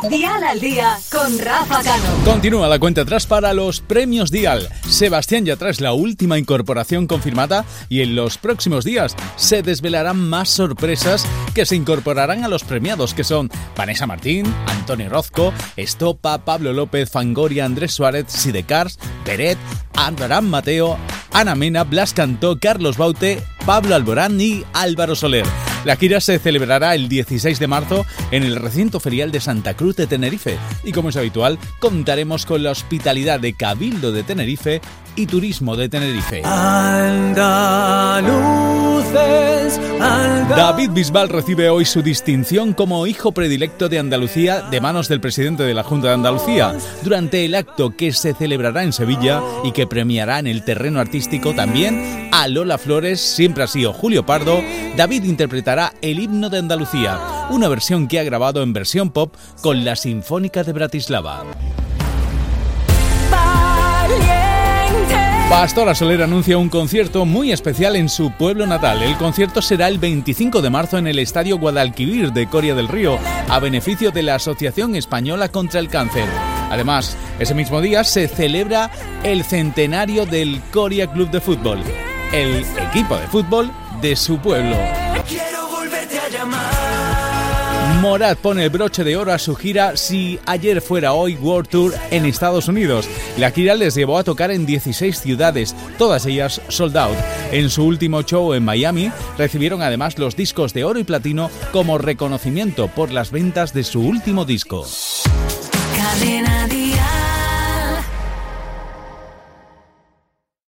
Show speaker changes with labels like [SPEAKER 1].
[SPEAKER 1] Dial al día con Rafa Cano.
[SPEAKER 2] Continúa la cuenta atrás para los premios Dial. Sebastián Yatra es la última incorporación confirmada y en los próximos días se desvelarán más sorpresas que se incorporarán a los premiados, que son Vanessa Martín, Antoni Rozco, Estopa, Pablo López, Fangoria, Andrés Suárez, Sidecars, Peret, Abraham Mateo, Ana Mena, Blas Cantó, Carlos Baute, Pablo Alborán y Álvaro Soler. La gira se celebrará el 16 de marzo en el recinto ferial de Santa Cruz de Tenerife y, como es habitual, contaremos con la hospitalidad de Cabildo de Tenerife y Turismo de Tenerife. David Bisbal recibe hoy su distinción como hijo predilecto de Andalucía de manos del presidente de la Junta de Andalucía, durante el acto que se celebrará en Sevilla y que premiará en el terreno artístico también a Lola Flores, Siempre Así o Julio Pardo. David interpretará el himno de Andalucía, una versión que ha grabado en versión pop con la Sinfónica de Bratislava. Pastora Soler anuncia un concierto muy especial en su pueblo natal. El concierto será el 25 de marzo en el Estadio Guadalquivir de Coria del Río, a beneficio de la Asociación Española contra el Cáncer. Además, ese mismo día se celebra el centenario del Coria Club de Fútbol, el equipo de fútbol de su pueblo.
[SPEAKER 3] Quiero volverte a llamar.
[SPEAKER 2] Morat pone el broche de oro a su gira Si Ayer Fuera Hoy World Tour en Estados Unidos. La gira les llevó a tocar en 16 ciudades, todas ellas sold out. En su último show en Miami recibieron además los discos de oro y platino como reconocimiento por las ventas de su último disco.
[SPEAKER 1] Cadena Dial.